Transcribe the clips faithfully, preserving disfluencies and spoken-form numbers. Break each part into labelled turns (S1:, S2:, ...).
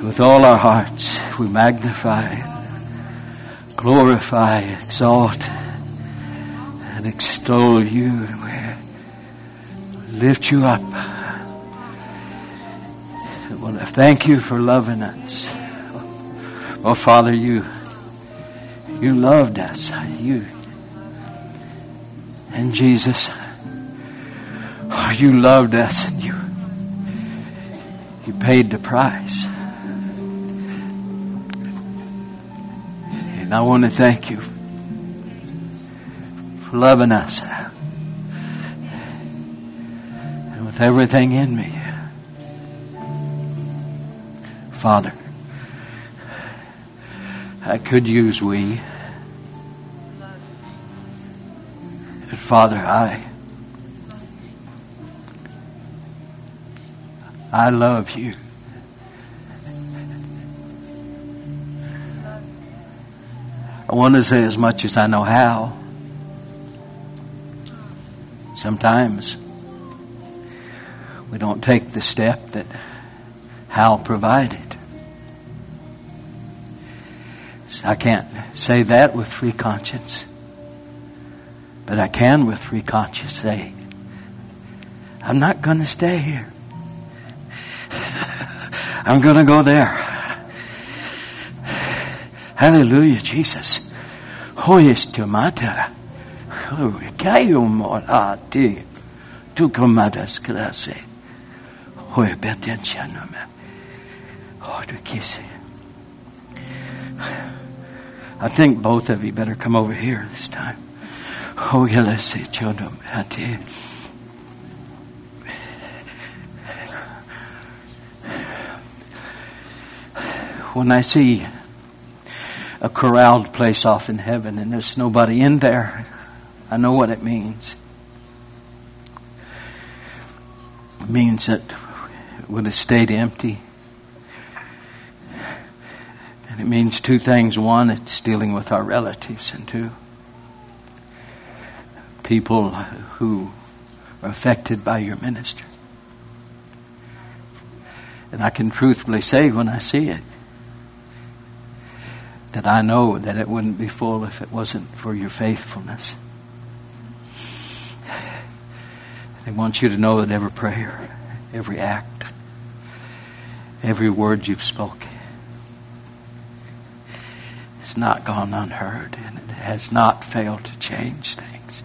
S1: With all our hearts, we magnify, glorify, exalt, and extol you. And we lift you up. I want to thank you for loving us. Oh, Father, you, you loved us. You, and Jesus, oh, you loved us, and you, you paid the price. And I want to thank you for loving us. And with everything in me, Father, I could use we. And Father, I, I love you. I want to say as much as I know how. Sometimes we don't take the step that Hal provided. So I can't say that with free conscience. But I can with free conscience say, I'm not going to stay here. I'm going to go there. Hallelujah, Jesus. Hoyes to mata. Kayo molati. Tu komadas krase. Hoy betensianome. Oh, to kiss it. I think both of you better come over here this time. Oh, yeah, let's see. Chodom. When I see a corralled place off in heaven and there's nobody in there, I know what it means. It means that it would have stayed empty. And it means two things. One, it's dealing with our relatives. And two, people who are affected by your ministry. And I can truthfully say when I see it, that I know that it wouldn't be full if it wasn't for your faithfulness. I want you to know that every prayer, every act, every word you've spoken, it's not gone unheard, and it has not failed to change things.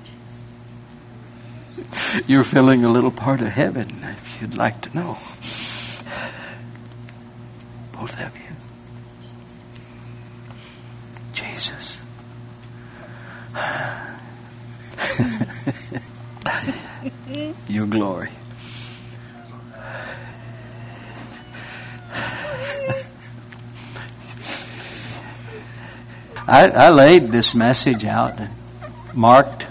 S1: You're filling a little part of heaven, if you'd like to know. Both of you. Jesus. Your glory. I, I laid this message out and marked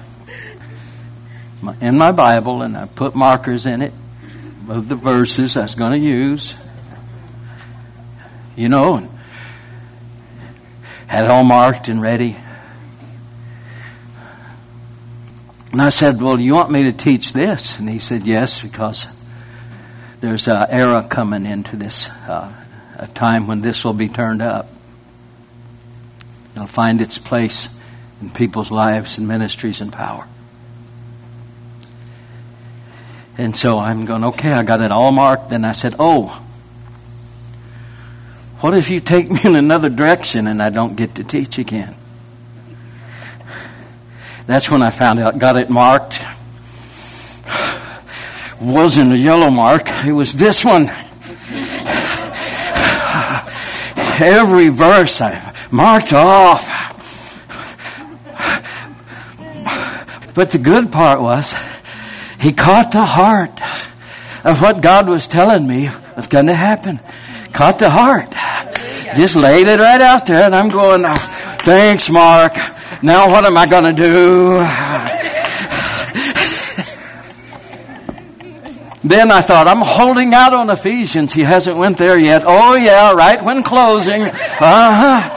S1: in my Bible, and I put markers in it of the verses I was going to use. You know, and had it all marked and ready. And I said, well, you want me to teach this? And he said, yes, because there's an era coming into this, uh, a time when this will be turned up. It'll find its place in people's lives and ministries and power. And so I'm going, okay, I got it all marked. Then I said, oh, what if you take me in another direction and I don't get to teach again? That's when I found out, got it marked. Wasn't a yellow mark. It was this one. Every verse I marked off. But the good part was, he caught the heart of what God was telling me was going to happen. Caught the heart. Just laid it right out there, and I'm going, oh, thanks, Mark. Now what am I going to do? Then I thought, I'm holding out on Ephesians. He hasn't went there yet. Oh, yeah, right when closing. Uh-huh.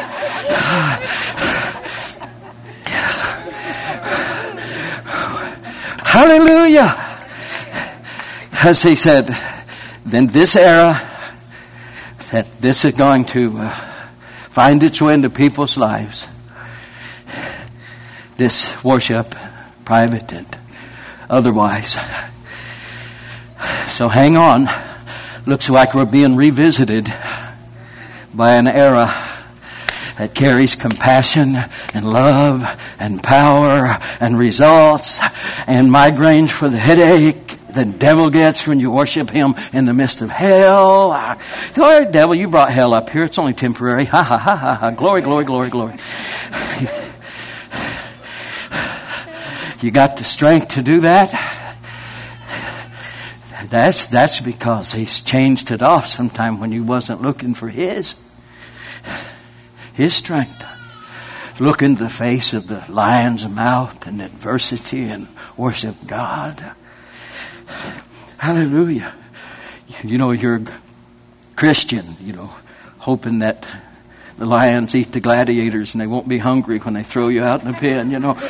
S1: Hallelujah. As he said, then this era, that this is going to uh, find its way into people's lives. This worship, private and otherwise. So hang on. Looks like we're being revisited by an era that carries compassion and love and power and results and migraines for the headache the devil gets when you worship him in the midst of hell. Oh, devil, you brought hell up here. It's only temporary. Ha ha ha ha ha. Glory, glory, glory, glory. You got the strength to do that? That's that's because he's changed it off sometime when you wasn't looking for his. His strength. Look in the face of the lion's mouth and adversity and worship God. Hallelujah. You know, you're a Christian, you know, hoping that the lions eat the gladiators and they won't be hungry when they throw you out in the pen, you know.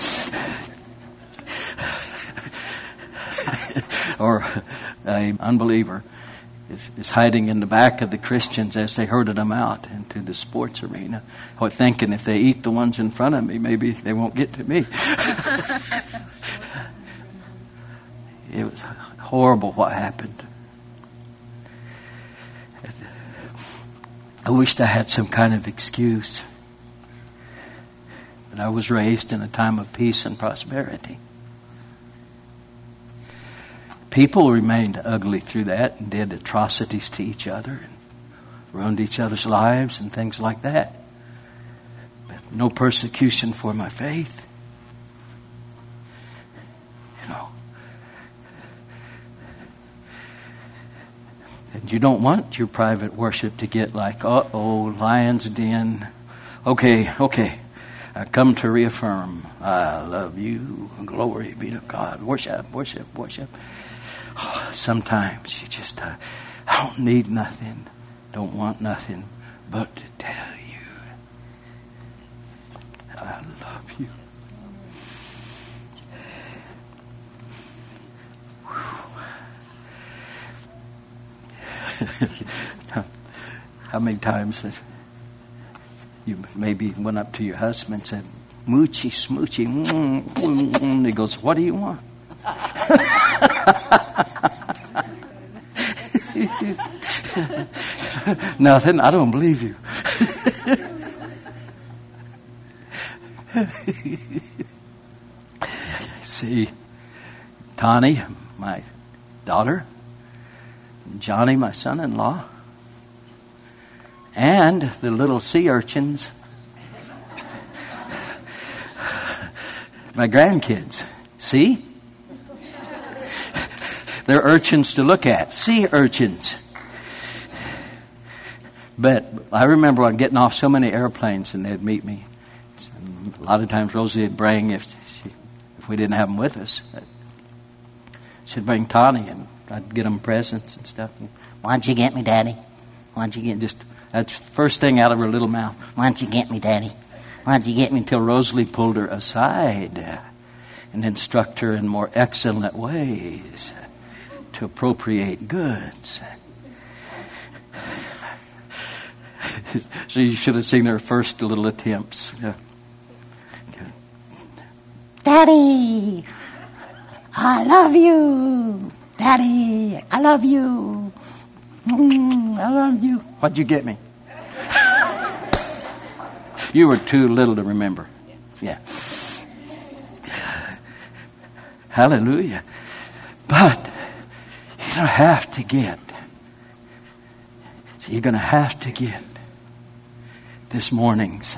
S1: Or an unbeliever is, is hiding in the back of the Christians as they herded them out into the sports arena, or thinking if they eat the ones in front of me, maybe they won't get to me. It was horrible what happened. I wished I had some kind of excuse. But I was raised in a time of peace and prosperity. People remained ugly through that and did atrocities to each other and ruined each other's lives and things like that. But no persecution for my faith. You know. And you don't want your private worship to get like, uh-oh, lion's den. Okay, okay. I come to reaffirm, I love you. Glory be to God. Worship, worship, worship. Oh, sometimes you just, uh, I don't need nothing, don't want nothing but to tell you I love you. How many times have you maybe went up to your husband and said, "Moochie, smoochy," mm, mm, mm. He goes, "What do you want?" Nothing. I don't believe you. See, Tani, my daughter, Johnny, my son-in-law, and the little sea urchins, my grandkids. See? They're urchins to look at. Sea urchins. But I remember on getting off so many airplanes and they'd meet me. A lot of times Rosie would bring, if she, if we didn't have them with us, she'd bring Tani and I'd get them presents and stuff. "Why'd you get me, Daddy? Why'd you get just that's the first thing out of her little mouth. Why'd you get me, Daddy? Why'd you get me?" Until Rosalie pulled her aside and instruct her in more excellent ways to appropriate goods. So you should have seen her first little attempts. "Daddy, I love you. Daddy, I love you. Mm, I love you." "What'd you get me?" You were too little to remember. Yeah. Hallelujah. But you're going to have to get. So you're going to have to get this morning's.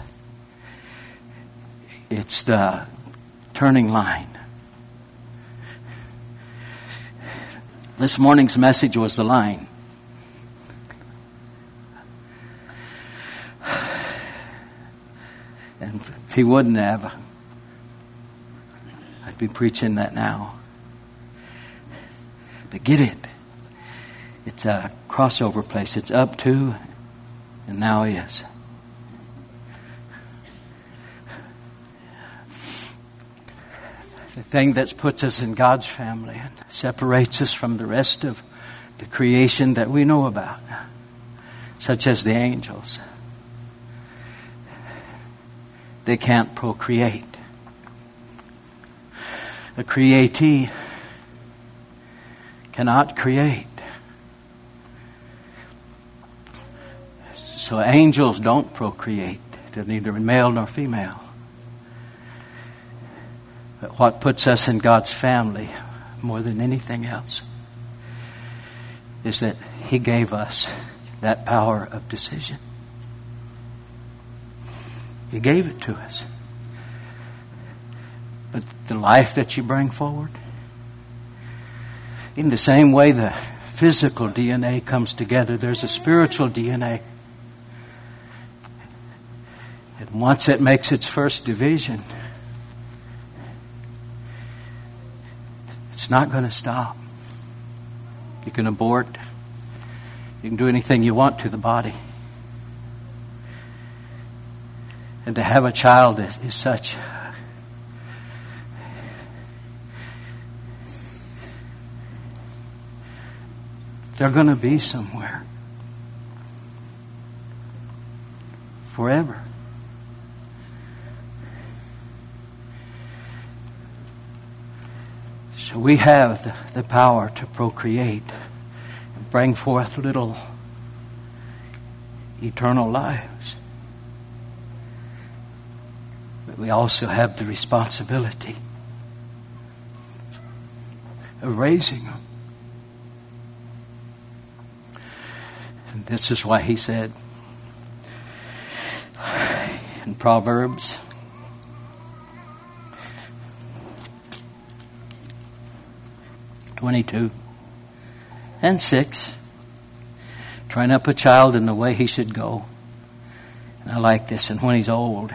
S1: It's the turning line. This morning's message was the line. And if he wouldn't have, I'd be preaching that now. But get it. It's a crossover place. It's up to and now is. The thing that puts us in God's family and separates us from the rest of the creation that we know about. such as the angels. They can't procreate. A createe cannot create. So angels don't procreate. They're neither male nor female. But what puts us in God's family more than anything else is that He gave us that power of decision. He gave it to us. But the life that you bring forward, in the same way the physical D N A comes together, there's a spiritual D N A. And once it makes its first division, it's not going to stop. You can abort. You can do anything you want to the body. And to have a child is, is such... They're going to be somewhere. Forever. So we have the, the power to procreate and bring forth little eternal lives. But we also have the responsibility of raising them. And this is why he said in Proverbs twenty-two and six, train up a child in the way he should go. And I like this. And when he's old,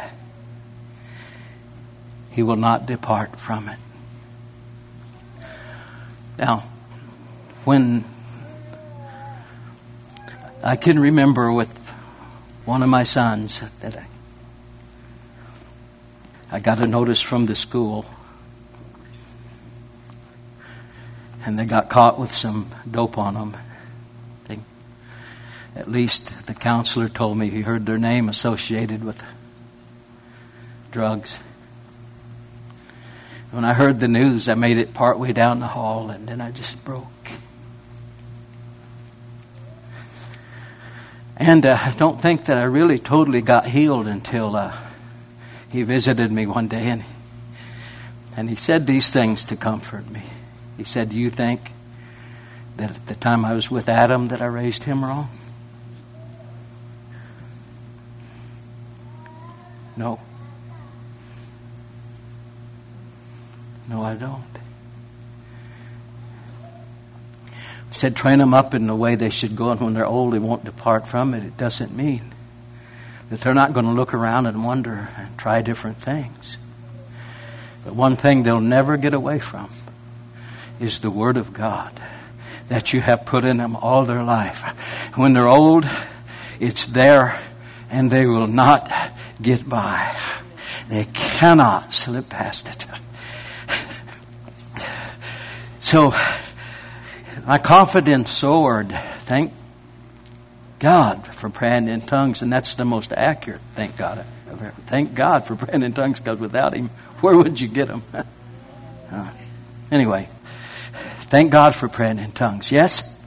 S1: he will not depart from it. Now, when I can remember with one of my sons that I, I got a notice from the school, and they got caught with some dope on them. They, at least the counselor told me he heard their name associated with drugs. When I heard the news, I made it partway down the hall, and then I just broke. And uh, I don't think that I really totally got healed until uh, he visited me one day, and and he said these things to comfort me. He said, "Do you think that at the time I was with Adam that I raised him wrong?" No. No, I don't. He said, train them up in the way they should go, and when they're old, they won't depart from it. It doesn't mean that they're not going to look around and wonder and try different things. But one thing they'll never get away from is the Word of God that you have put in them all their life. When they're old, it's there, and they will not get by. They cannot slip past it. So, my confidence soared. Thank God for praying in tongues, and that's the most accurate. Thank God. Thank God for praying in tongues, because without Him, where would you get them? uh, anyway, thank God for praying in tongues. Yes?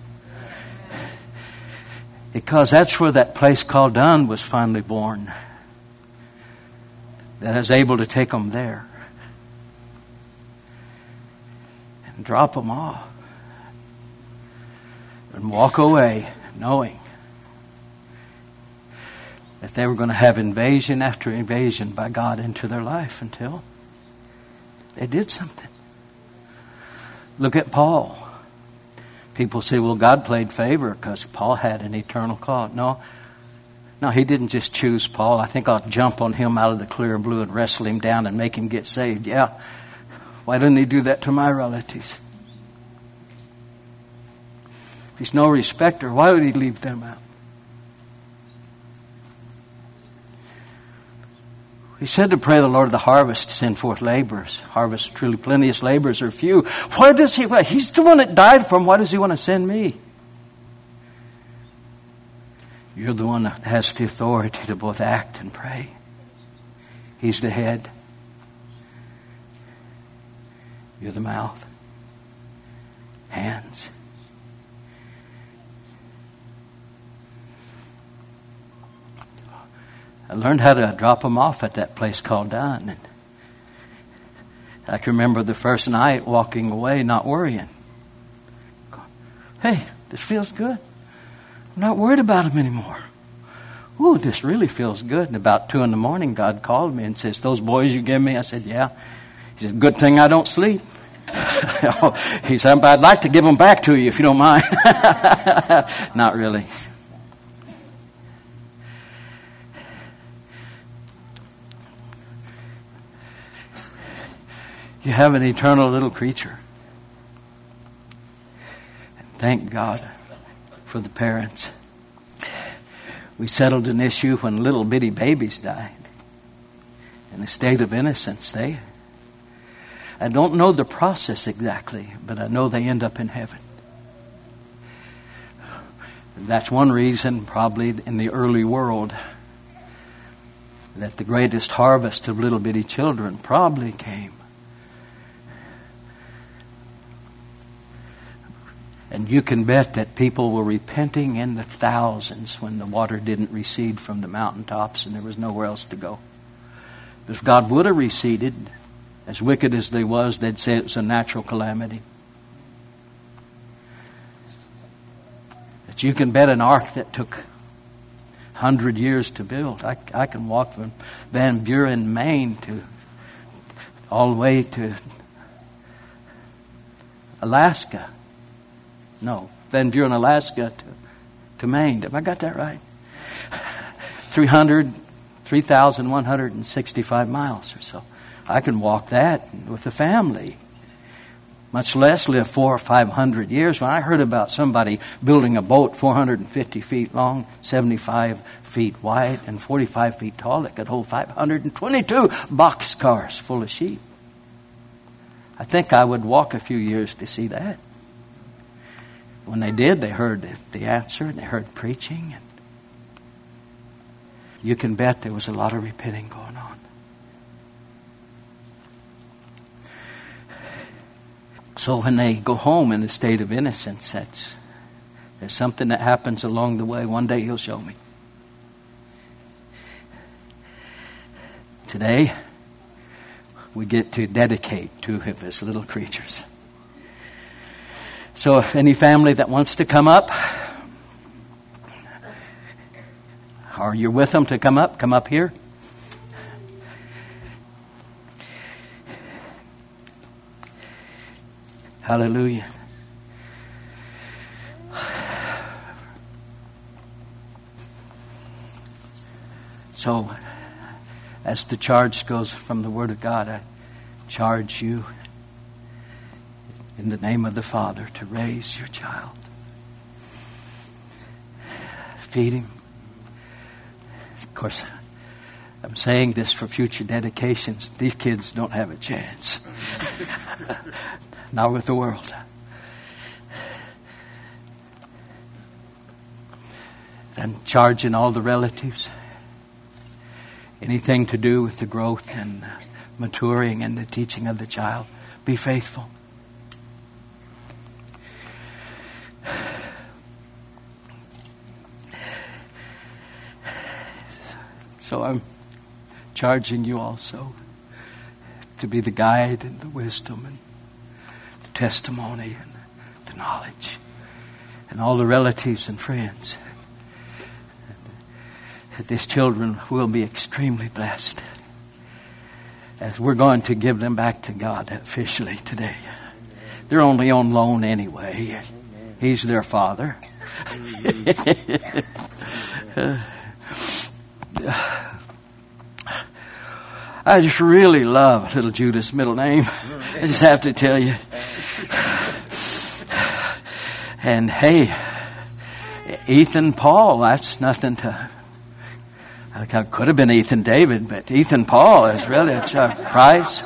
S1: Because that's where that place called Dun was finally born. That I was able to take them there and drop them off and walk away knowing that they were going to have invasion after invasion by God into their life until they did something. Look at Paul. People say, well, God played favor because Paul had an eternal call. No, no, He didn't just choose Paul. I think I'll jump on him out of the clear blue and wrestle him down and make him get saved. Yeah, why didn't He do that to my relatives? If He's no respecter, why would He leave them out? He said to pray the Lord of the harvest to send forth laborers. Harvest truly plenteous, laborers are few. Where does He, He's the one that died for them. Why does He want to send me? You're the one that has the authority to both act and pray. He's the head. You're the mouth. Hands. I learned how to drop them off at that place called Dunn. And I can remember the first night walking away, not worrying. Hey, this feels good. I'm not worried about them anymore. Ooh, this really feels good. And about two in the morning, God called me and says, those boys you gave me? I said, yeah. He said, good thing I don't sleep. He said, but I'd like to give them back to you if you don't mind. Not really. You have an eternal little creature. And thank God for the parents. We settled an issue when little bitty babies died. In a state of innocence, they... I don't know the process exactly, but I know they end up in heaven. That's one reason, probably in the early world, that the greatest harvest of little bitty children probably came. And you can bet that people were repenting in the thousands when the water didn't recede from the mountaintops and there was nowhere else to go. But if God would have receded, as wicked as they was, they'd say it was a natural calamity. But you can bet an ark that took a hundred years to build. I, I can walk from Van Buren, Maine to all the way to Alaska. No, Van Buren, Alaska to, to Maine. Have I got that right? three hundred, three thousand one hundred sixty-five miles or so. I can walk that with the family. Much less live four or five hundred years. When I heard about somebody building a boat four hundred fifty feet long, seventy-five feet wide, and forty-five feet tall, it could hold five hundred twenty-two boxcars full of sheep. I think I would walk a few years to see that. When they did, they heard the answer and they heard preaching. And you can bet there was a lot of repenting going on. So when they go home in a state of innocence, that's, there's something that happens along the way. One day He'll show me. Today, we get to dedicate two of His little creatures. So if any family that wants to come up, or you're with them to come up, come up here. Hallelujah. So, as the charge goes from the Word of God, I charge you in the name of the Father to raise your child. Feed him. Of course, I'm saying this for future dedications. These kids don't have a chance. Not with the world. And charging all the relatives. Anything to do with the growth and maturing and the teaching of the child. Be faithful. So I'm charging you also to be the guide and the wisdom and the testimony and the knowledge and all the relatives and friends. That these children will be extremely blessed as we're going to give them back to God officially today. They're only on loan anyway. He's their father. I just really love little Judah's middle name. I just have to tell you. And hey, Ethan Paul, that's nothing to... I could have been Ethan David, but Ethan Paul is really a prize.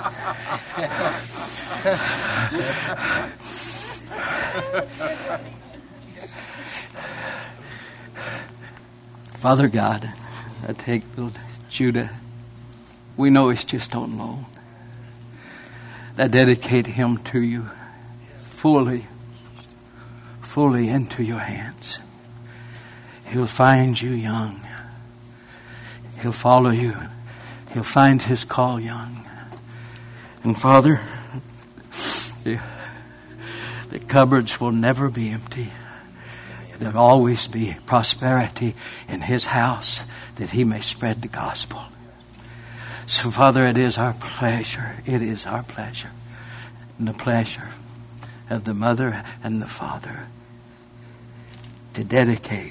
S1: Father God, I take little Judah. We know he's just on loan. I dedicate him to you fully, fully into your hands. He'll find you young. He'll follow you. He'll find his call young. And Father, the, the cupboards will never be empty. There'll always be prosperity in his house that he may spread the gospel. So Father, it is our pleasure. It is our pleasure. And the pleasure of the mother and the father to dedicate.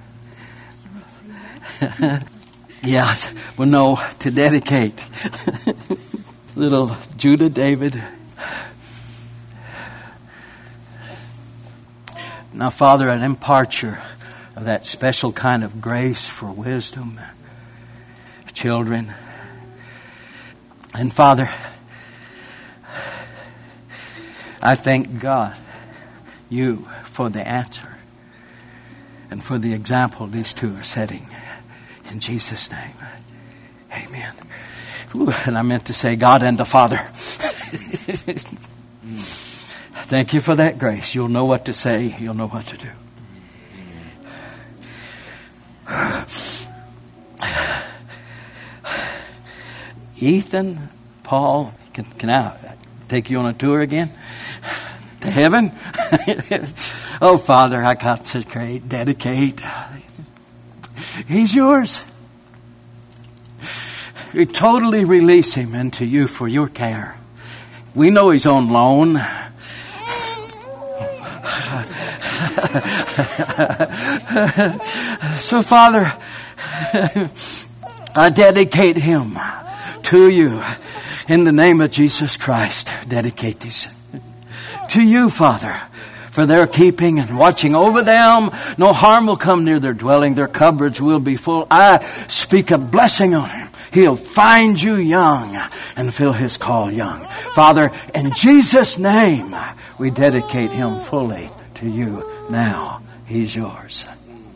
S1: Yes, well no, to dedicate little Judah David. Now, Father, an imparture of that special kind of grace for wisdom, children. And Father, I thank God, you, for the answer and for the example these two are setting. In Jesus' name, amen. Ooh, and I meant to say God and the Father. Thank you for that grace. You'll know what to say. You'll know what to do. Ethan, Paul, can, can I take you on a tour again? To heaven? Oh, Father, I consecrate, dedicate. He's yours. We totally release him into you for your care. We know he's on loan. So, Father, I dedicate him to you in the name of Jesus Christ. Dedicate these to you, Father, for their keeping and watching over them. No harm will come near their dwelling. Their cupboards will be full. I speak a blessing on him. He'll find you young and fill his call young. Father, in Jesus' name, we dedicate him fully to you now. He's yours.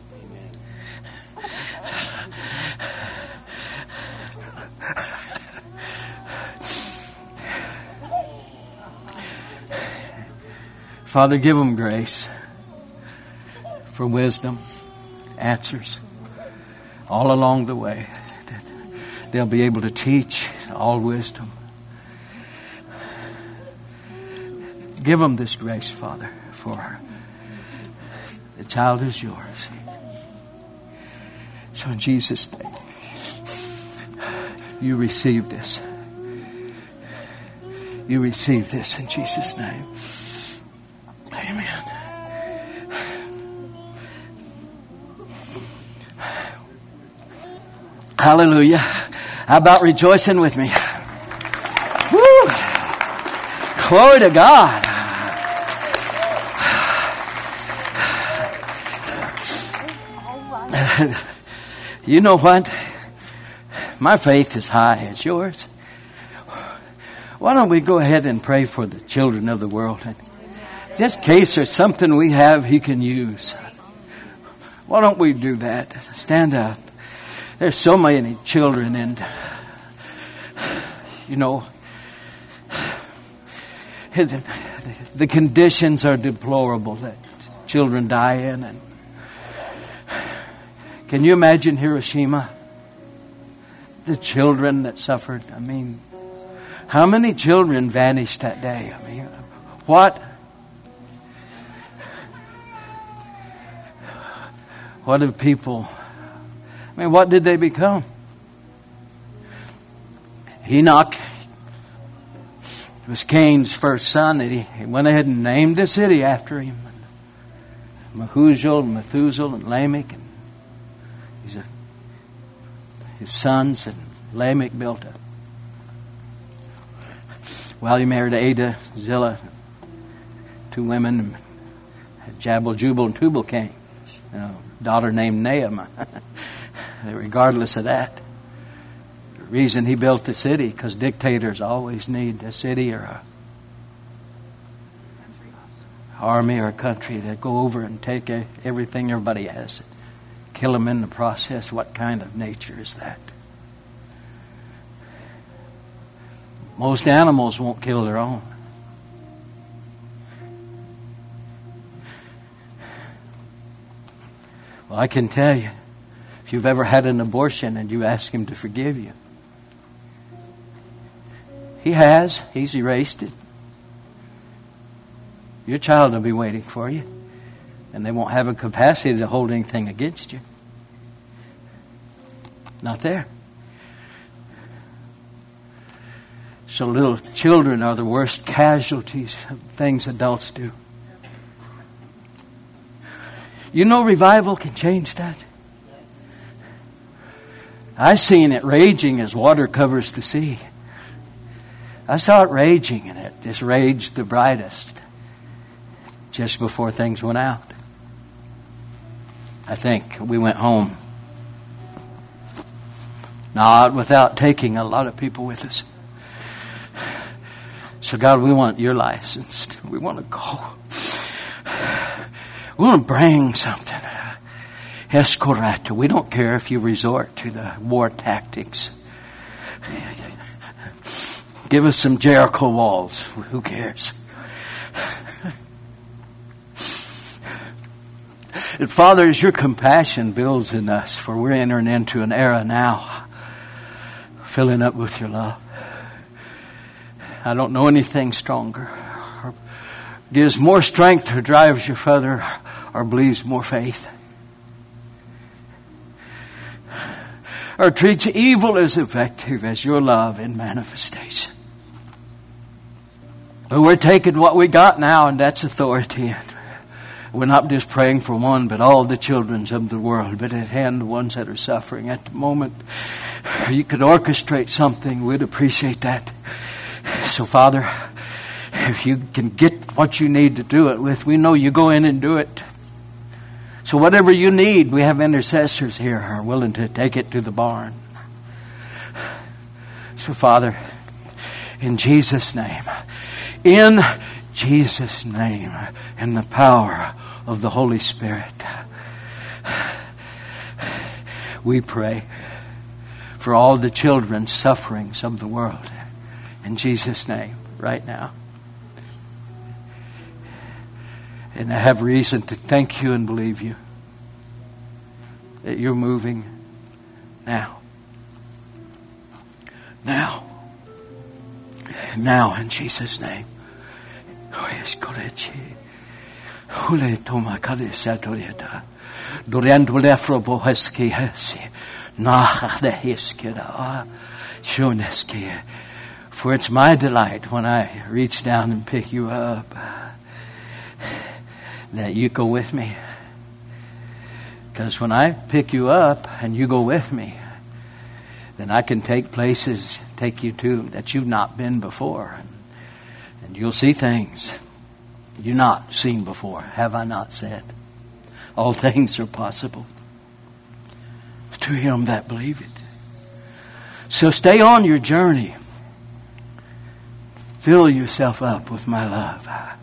S1: Father, give them grace for wisdom, answers all along the way. They'll be able to teach all wisdom. Give them this grace, Father, for her. The child is yours. So in Jesus' name, you receive this. You receive this in Jesus' name. Amen. Hallelujah. How about rejoicing with me? Woo! Glory to God. You know what? My faith is high as yours. Why don't we go ahead and pray for the children of the world? Just in case there's something we have he can use. Why don't we do that? Stand up. There's so many children, and you know, the conditions are deplorable that children die in. And can you imagine Hiroshima? The children that suffered. I mean, how many children vanished that day? I mean, what? What did people... I mean, what did they become? Enoch was Cain's first son, and he went ahead and named a city after him. Mahujael, and Methuselah, and Lamech, and he's a, his sons, and Lamech built it. Well, he married Ada, Zillah, two women, Jabal, Jubal, and Tubal Cain. You know, daughter named Naamah. Regardless of that, the reason he built the city, because dictators always need a city or a army or a country to go over and take everything everybody has, kill them in the process. What kind of nature is that? Most animals won't kill their own. Well, I can tell you, if you've ever had an abortion and you ask him to forgive you, he has. He's erased it. Your child will be waiting for you, and they won't have a capacity to hold anything against you. Not there. So little children are the worst casualties of things adults do. You know revival can change that. I seen it raging as water covers the sea. I saw it raging, and it just raged the brightest just before things went out. I think we went home, not without taking a lot of people with us. So God, we want your license. We want to go. We want to bring something. Escorata. We don't care if you resort to the war tactics. Give us some Jericho walls. Who cares? And Father, as your compassion builds in us, for we're entering into an era now, filling up with your love. I don't know anything stronger, or gives more strength, or drives you further, or believes more faith, or treats evil as effective as your love in manifestation. But we're taking what we got now, and that's authority. We're not just praying for one, but all the children of the world, but at hand the ones that are suffering at the moment. You could orchestrate something, we'd appreciate that. So Father, if you can get what you need to do it with, we know you go in and do it. So whatever you need, we have intercessors here who are willing to take it to the barn. So Father, in Jesus' name, in Jesus' name, in the power of the Holy Spirit, we pray for all the children's sufferings of the world. In Jesus' name, right now. And I have reason to thank you and believe you that you're moving now. Now. Now, in Jesus' name. For it's my delight when I reach down and pick you up that you go with me. Because when I pick you up and you go with me, then I can take places, take you to that you've not been before. And, and you'll see things you've not seen before. Have I not said? All things are possible to him that believeth. So stay on your journey. Fill yourself up with my love.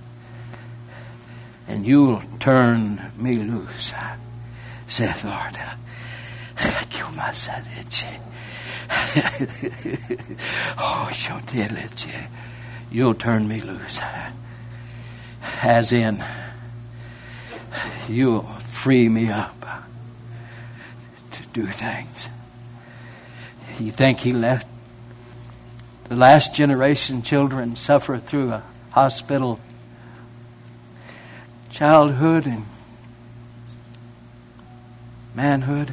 S1: And you'll turn me loose, saith Lord. You'll turn me loose. As in, you'll free me up to do things. You think he left the last generation children suffer through a hospital childhood and manhood?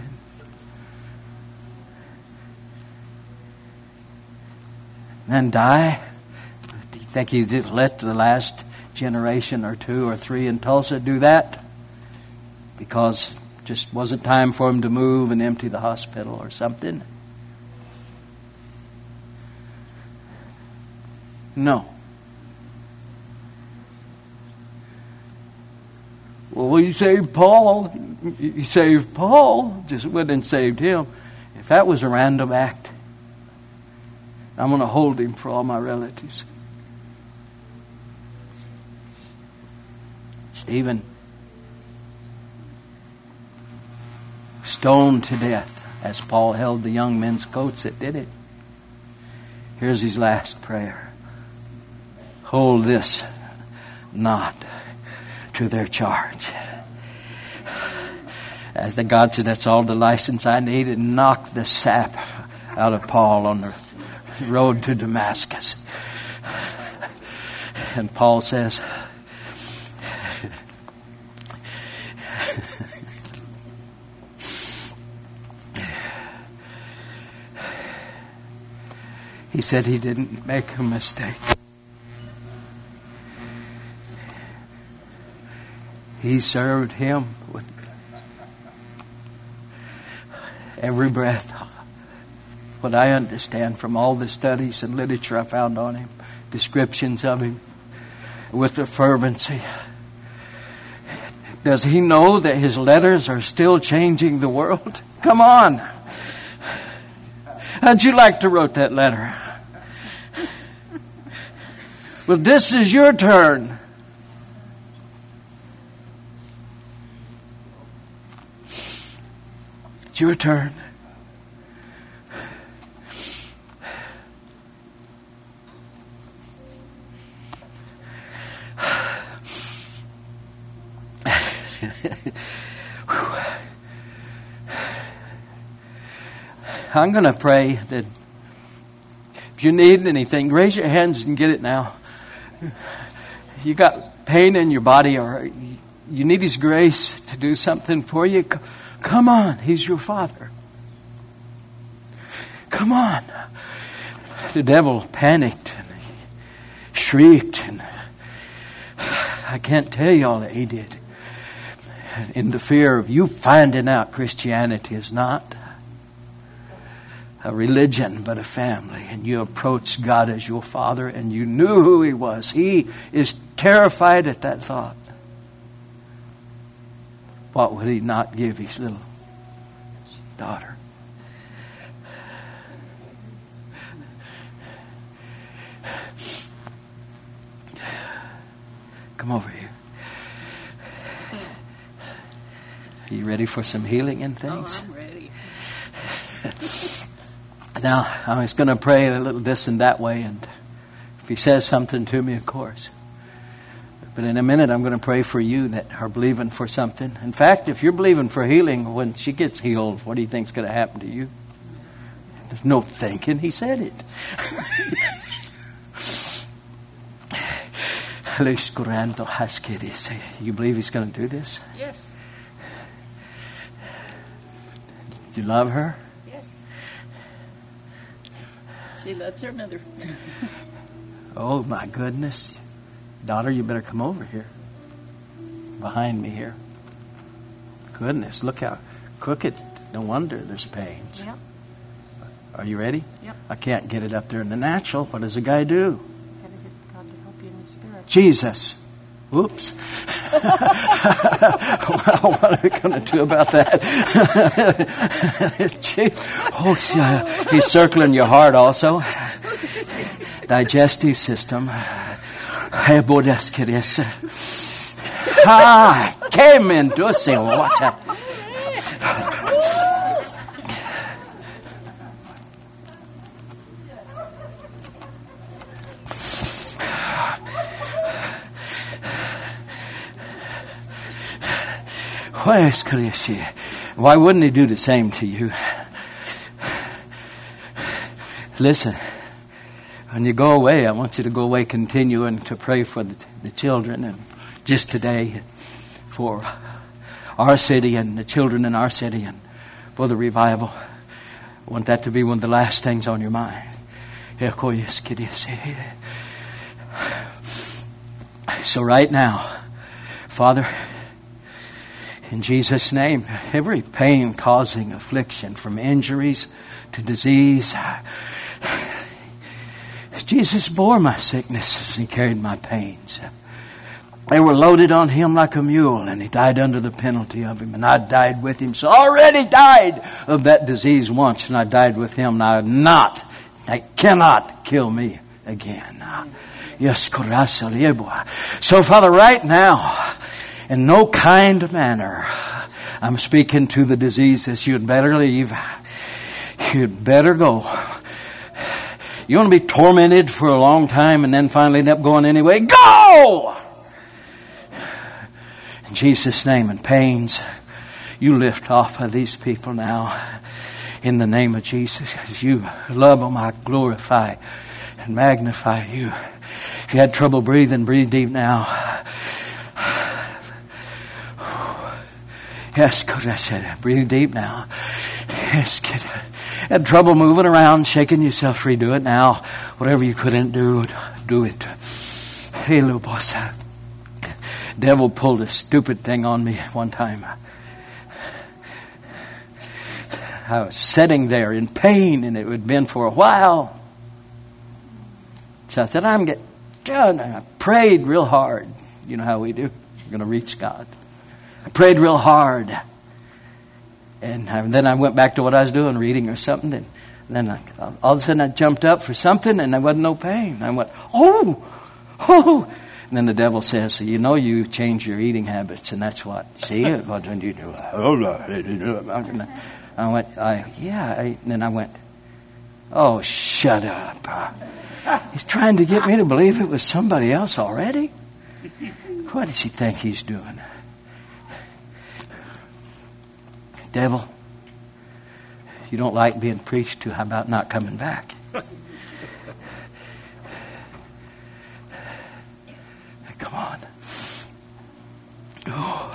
S1: And then die? Do you think he just let the last generation or two or three in Tulsa do that? Because it just wasn't time for him to move and empty the hospital or something? No. Well, you saved Paul. You saved Paul. Just went and saved him. If that was a random act, I'm going to hold him for all my relatives. Stephen. stoned to death, as Paul held the young men's coats that did it. Here's his last prayer. Hold this not to their charge. As the God said, that's all the license I need, and knocked the sap out of Paul on the road to Damascus. And Paul says, he said he didn't make a mistake. He served him with every breath. What I understand from all the studies and literature I found on him, descriptions of him, with the fervency. Does he know that his letters are still changing the world? Come on. How'd you like to write that letter? Well, this is your turn. It's your turn. I'm going to pray that if you need anything, raise your hands and get it now. You got pain in your body, or you need His grace to do something for you. Come on, He's your Father. Come on. The devil panicked and shrieked, and I can't tell you all that he did. In the fear of you finding out Christianity is not a religion, but a family. And you approached God as your Father, and you knew who He was. He is terrified at that thought. What would He not give His little daughter? Come over here. Are you ready for some healing and things?
S2: Oh, I'm ready.
S1: Now, I was going to pray a little this and that way, and if He says something to me, of course. But in a minute, I'm going to pray for you that are believing for something. In fact, if you're believing for healing, when she gets healed, what do you think's going to happen to you? There's no thinking. He said it. You believe He's going to do this?
S2: Yes.
S1: Do you love her?
S2: Yes. She loves her mother.
S1: Oh, my goodness. Daughter, you better come over here. Behind me here. Goodness, look how crooked. No wonder there's pains.
S2: Yep.
S1: Are you ready?
S2: Yep.
S1: I can't get it up there in the natural. What does a guy do?
S2: Gotta get God to help you in the spirit.
S1: Jesus. Whoops. Well, what are we going to do about that? Oh, He's circling your heart also. Digestive system. Ah, came into say, watch out. Why wouldn't He do the same to you? Listen, when you go away, I want you to go away continuing to pray for the, the children, and just today for our city and the children in our city and for the revival. I want that to be one of the last things on your mind. So right now, Father, in Jesus' name, every pain-causing affliction, from injuries to disease, Jesus bore my sicknesses and carried my pains. They were loaded on Him like a mule, and He died under the penalty of Him, and I died with Him. So I already died of that disease once, and I died with Him. Now not, they cannot kill me again. Yes, so Father, right now, in no kind of manner, I'm speaking to the diseases. You'd better leave. You'd better go. You want to be tormented for a long time and then finally end up going anyway? Go! In Jesus' name, and pains, you lift off of these people now. In the name of Jesus. As you love them, I glorify and magnify you. If you had trouble breathing, breathe deep now. Yes, good. I said it. Breathe deep now. Yes, good. Had trouble moving around, shaking yourself free. Do it now. Whatever you couldn't do, do it. Hey, little boss. Devil pulled a stupid thing on me one time. I was sitting there in pain, and it had been for a while. So I said, I'm getting done. I prayed real hard. You know how we do. We're going to reach God. I prayed real hard. And I, then I went back to what I was doing, reading or something. And then I, all of a sudden I jumped up for something, and there wasn't no pain. I went, oh, oh. And then the devil says, so you know you change your eating habits, and that's what. See, what do you do? I went, I, yeah. I, and then I went, oh, shut up. He's trying to get me to believe it was somebody else already. What does he think he's doing? Devil, you don't like being preached to. How about not coming back? Come on. Oh.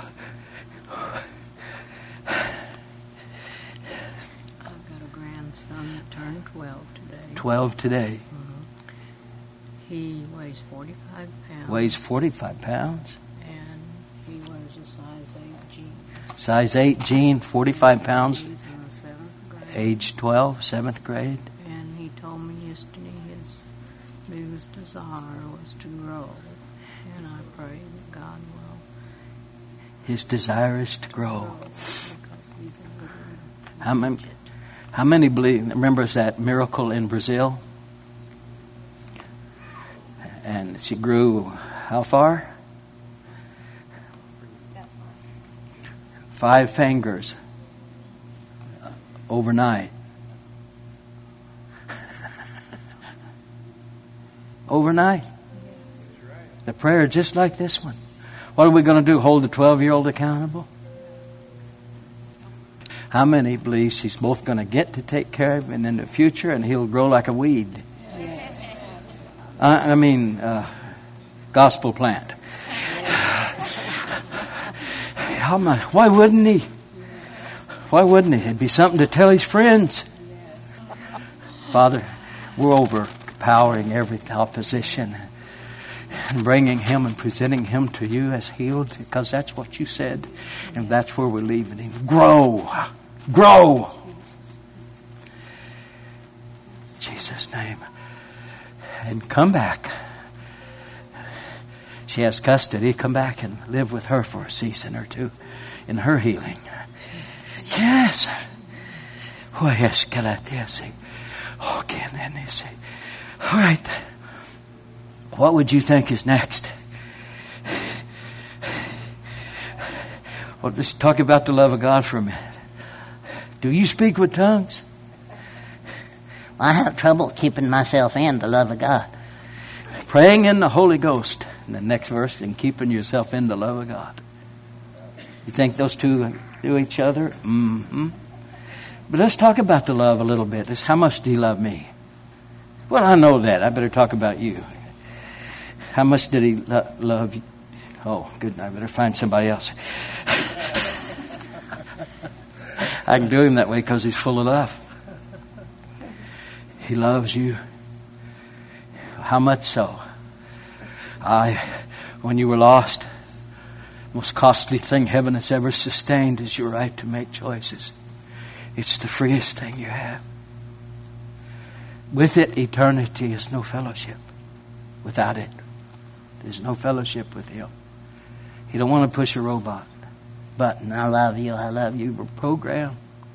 S3: I've got a grandson that turned twelve today.
S1: Twelve today.
S3: Mm-hmm. He weighs forty-five pounds.
S1: Weighs forty-five pounds.
S3: And he wears a size eight jean.
S1: Size eight jean, forty-five pounds.
S3: He's in the seventh grade.
S1: Age twelve, seventh grade.
S3: And he told me yesterday his biggest desire was to grow. And I pray that God will.
S1: His desire is to grow.
S3: grow because he's a little
S1: How many, how many believe, remembers that miracle in Brazil? And she grew how far? Five fingers overnight. Overnight. The prayer just like this one. What are we going to do? Hold the twelve-year-old accountable? How many believe she's both going to get to take care of him in the future, and he'll grow like a weed? Yes. I, I mean, uh, gospel plant. How much? Why wouldn't he? Why wouldn't he? It'd be something to tell his friends. Father, we're overpowering every opposition and bringing him and presenting him to you as healed, because that's what you said, and that's where we're leaving him. Grow. Grow. In Jesus' name. And come back. She has custody. Come back and live with her for a season or two in her healing. Yes. Oh, yes. Oh, all right. What would you think is next? Well, let's talk about the love of God for a minute. Do you speak with tongues?
S4: I have trouble keeping myself in the love of God.
S1: Praying in the Holy Ghost. In the next verse, and keeping yourself in the love of God. You think those two do each other? Mm-hmm. But let's talk about the love a little bit. It's how much do you love me? Well, I know that. I better talk about you. How much did he lo- love you? Oh, good. I better find somebody else. I can do him that way because he's full of love. He loves you. How much so? I, when you were lost, most costly thing heaven has ever sustained is your right to make choices. It's the freest thing you have. With it, eternity is no fellowship. Without it, there's no fellowship with Him. You don't want to push a robot button. I love you, I love you. We're programmed.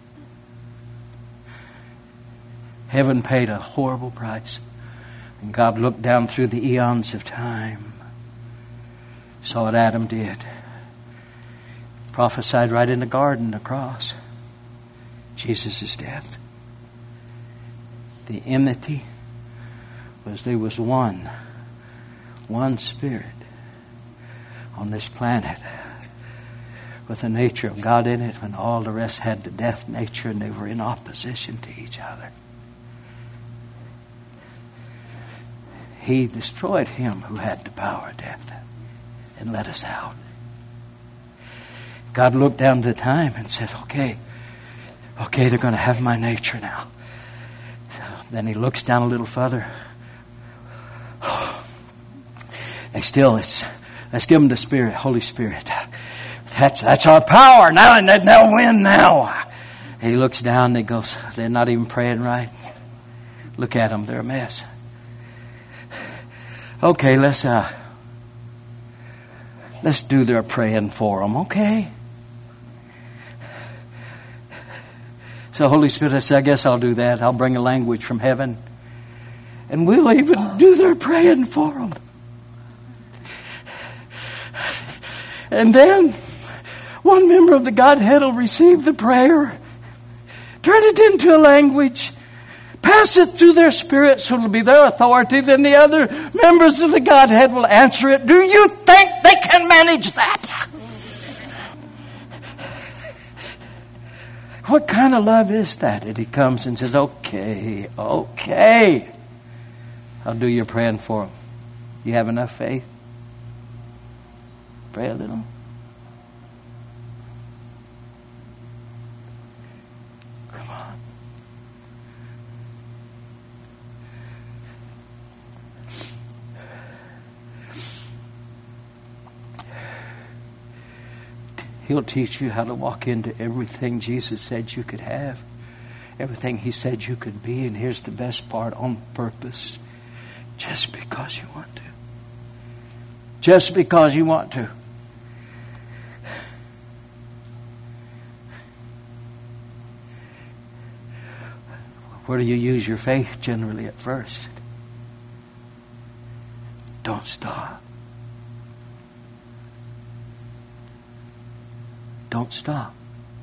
S1: Heaven paid a horrible price. And God looked down through the eons of time, saw what Adam did, Prophesied right in the garden, the cross. Jesus' death. The enmity was there was one, one spirit on this planet with the nature of God in it, when all the rest had the death nature and they were in opposition to each other. He destroyed him who had the power of death and let us out. God looked down to the time and said, okay, okay, they're going to have my nature now. So then he looks down a little further. They still, it's, let's give them the Spirit, Holy Spirit. That's, that's our power. Now and they'll win now. He looks down and he goes, they're not even praying right. Look at them, they're a mess. Okay, let's, uh, let's do their praying for them, okay? So Holy Spirit, I said, I guess I'll do that. I'll bring a language from heaven. And we'll even do their praying for them. And then one member of the Godhead will receive the prayer, turn it into a language, pass it through their spirit so it'll be their authority. Then the other members of the Godhead will answer it. Do you think they can manage that? What kind of love is that? And he comes and says, okay, okay, I'll do your praying for them. You have enough faith? Pray a little. Come on. He'll teach you how to walk into everything Jesus said you could have. Everything he said you could be. And here's the best part, on purpose. Just because you want to. Just because you want to. Where do you use your faith generally at first? Don't stop. Don't stop.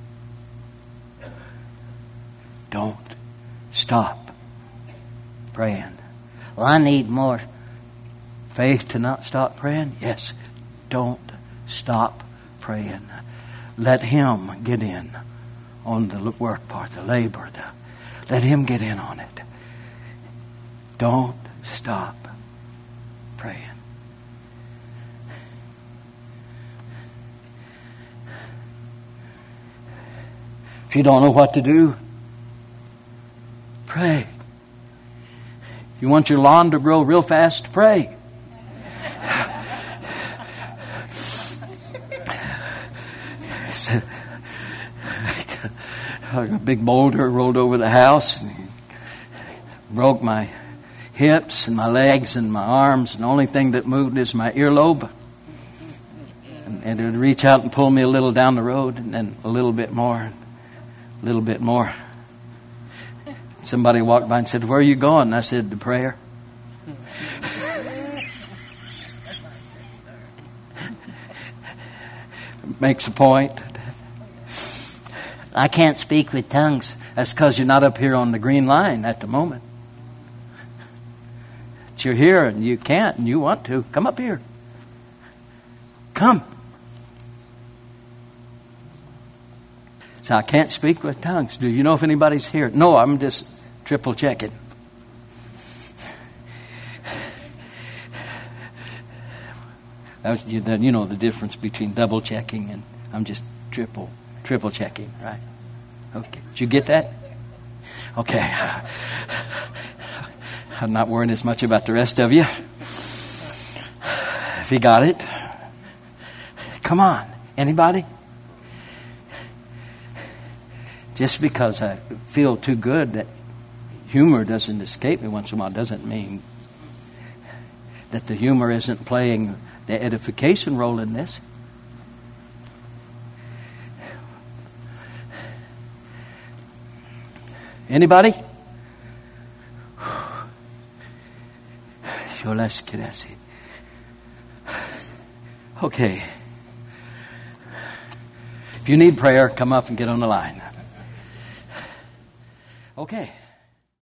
S1: Don't stop praying.
S4: Well, I need more
S1: Faith to not stop praying? Yes. Don't stop praying. Let him get in on the work part, the labor. The, let him get in on it. Don't stop praying. If you don't know what to do, pray. If you want your lawn to grow real fast, pray. A big boulder rolled over the house and broke my hips and my legs and my arms, and the only thing that moved is my earlobe. And, and it would reach out and pull me a little down the road, and then a little bit more, a little bit more. Somebody walked by and said, "Where are you going?" And I said, "To prayer." Makes a point.
S4: I can't speak with tongues.
S1: That's because you're not up here on the green line at the moment. But you're here and you can't and you want to. Come up here. Come. So I can't speak with tongues. Do you know if anybody's here? No, I'm just triple checking. That's, you know the difference between double checking and I'm just triple triple checking, right? Okay. Did you get that? Okay. I'm not worrying as much about the rest of you. If you got it. Come on. Anybody? Just because I feel too good that humor doesn't escape me once in a while doesn't mean that the humor isn't playing the edification role in this. Anybody? Okay. If you need prayer, come up and get on the line. Okay.